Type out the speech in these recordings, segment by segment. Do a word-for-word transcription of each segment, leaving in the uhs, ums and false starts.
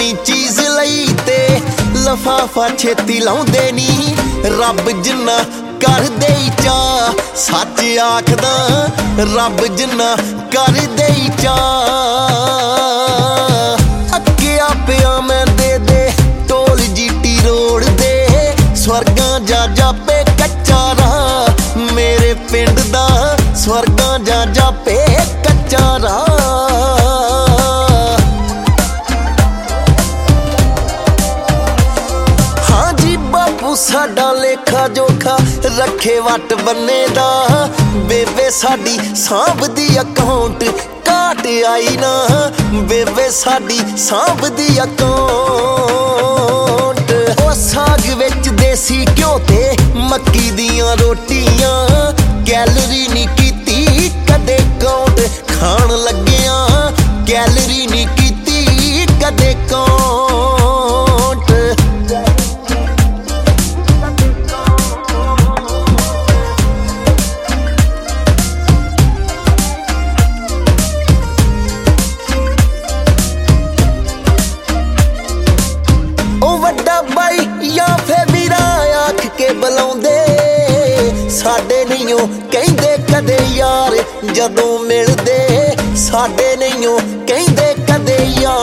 नवी चीज लई ते लफाफा छेती लाउंदे नी रब जिन्ना कर दे चा सच आखदा रब जिन्ना कर दे चा अक्किया पिया मैं दे दे टोल जीटी रोड दे स्वर्गां जा जापे कच्चा राह मेरे पिंड दा स्वर्गां जा जापे कच्चा राह साडा लेखा जोखा रखे वट बन्ने दा बेबे साडी सांभदी अकाउंट घाट आई ना बेबे साडी सांभदी अकाउंट ओ साग विच देसी घ्यो ते मक्की दियां रोटियां कैलरी नी कीती कदे काउंट खाण लग्गियां कैलरी नी कीती कदे काउंट बुलाउंदे साडे नहीं कहिंदे कदे यार जदों मिलदे साडे नहीं कहिंदे कदे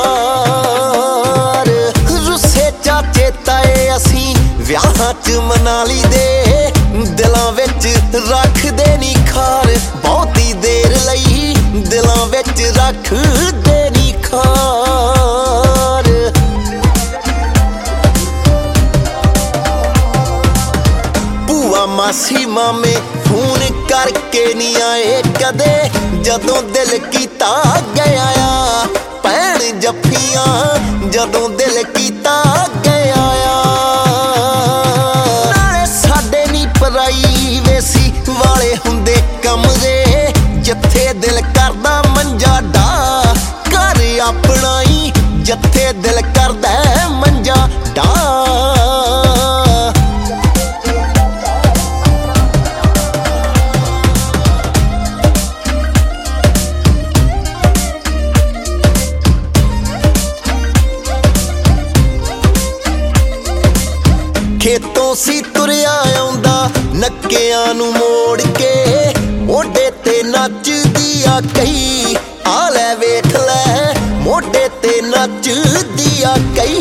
यार रुस्से चाचे ताए असी विआहां च मनाली दे दिलां विच रखदे नी खार बहुती देर लई दिलां विच रखदे नी खार मासी मामे फोन करके नहीं आए कदे जदों दिल कीता गया भैन जफ्फियां जदों दिल कीता गया नाले साडे नी प्राइवेसी वाले हुंदे कमरे जिथे दिल करदा मंजा डा घर अपना ही जिथे दिल करदा मंजा डा खेतों सी तुरिया आउंदा नक्कियां नू मोड़ के मोढे ते नचदी आ कई आ लै वेख लै मोढे ते नचदी आ कई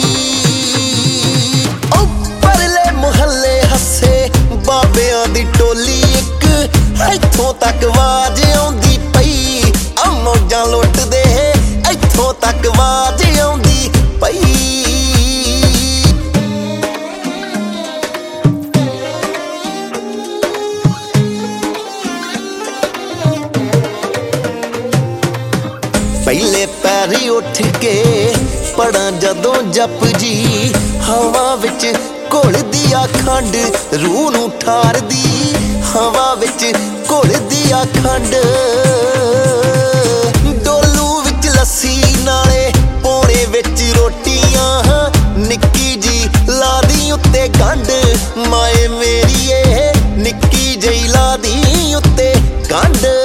ओ परले मुहल्ले हस्से बाबियां दी टोली इक इत्थों तक आवाज आउंदी पई आ मौजां लुटदे इत्थों तक आवाज आउंदी पई पहले पैरी उठ के पढ़ा जदों जप जी हवा विच घुलदी आ खंड रूह नू ठारदी हवा विच घुलदी आ खंड डोलू विच लस्सी नाले पौने विच रोटियां निक्की जी लादी उत्ते गंढ माए मेरीए निक्की जई लादी उत्ते गंढ